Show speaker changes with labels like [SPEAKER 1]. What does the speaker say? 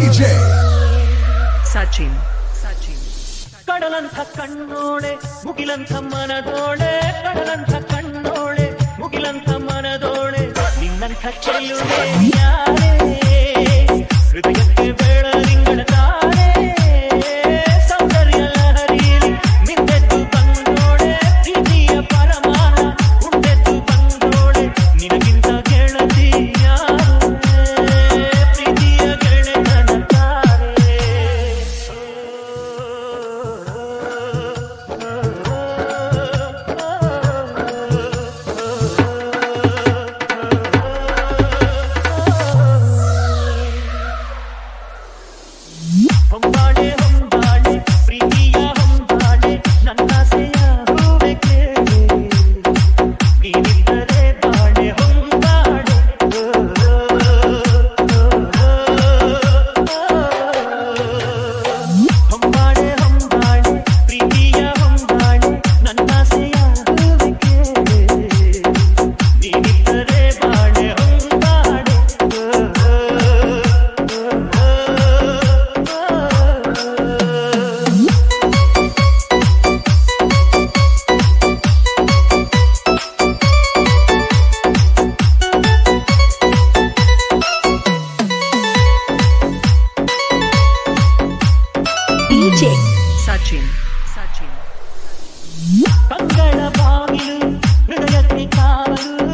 [SPEAKER 1] DJ
[SPEAKER 2] Sachin.
[SPEAKER 3] ಕಡಲಂಥ ಕಣ್ಣೋಳೆ ಮುಗಿಲಂಥ ಮನದೋಳೆ ಕಡಲಂಥ ಕಣ್ಣೋಳೆ ಮುಗಿಲಂಥ ಮನದೋಳೆ ನಿನ್ನಂಥ ಚೆಲ್ಲುವೆ ಯಾರೇ ಹೃದಯಕ್ಕೆ ಬೇಡ ರಿಂಗಳ ತಾರೆ ಸೌಂದರ್ಯ ಲಹರಿಯಲ್ಲಿ ಮಿಂದೆದ್ದು ಬಂದೋಳೆ ಪ್ರೀತಿಯ ಪರಮಾನ ಉಂಡೆದ್ದು ಬಂದೋಳೆ ನಿನಗಿಂತ ಗೆಳತಿ ಯಾರು ಪ್ರೀತಿಯ ಗೆಳೆತನ ತಾರೆ ಹೊಂಬಾಳೆ ಹೊಂಬಾಳೆ ಪ್ರೀತಿಯ ಹೊಂಬಾಳೆ ನನ್ನಾಸೆಯ ಹೂವೆ ಕೇಳೆ ನೀನಿದ್ದರೆ ಬಾಳೆ ಹೊಂಬಾಳೆ ಹೊಂಬಾಳೆ ಹೊಂಬಾಳೆ ಪ್ರೀತಿಯ ಹೊಂಬಾಳೆ ನನ್ನಾಸೆಯ ಹೂವೆ ಕೇಳೆ ನೀನಿದ್ದರೆ ಬಾಳೆ ಹೊಂಬಾಳೆ
[SPEAKER 2] DJ Sachin.
[SPEAKER 3] ಕಂಗಳ ಬಾಗಿಲು ಹೃದಯಕ್ಕೆ ಕಾವಲು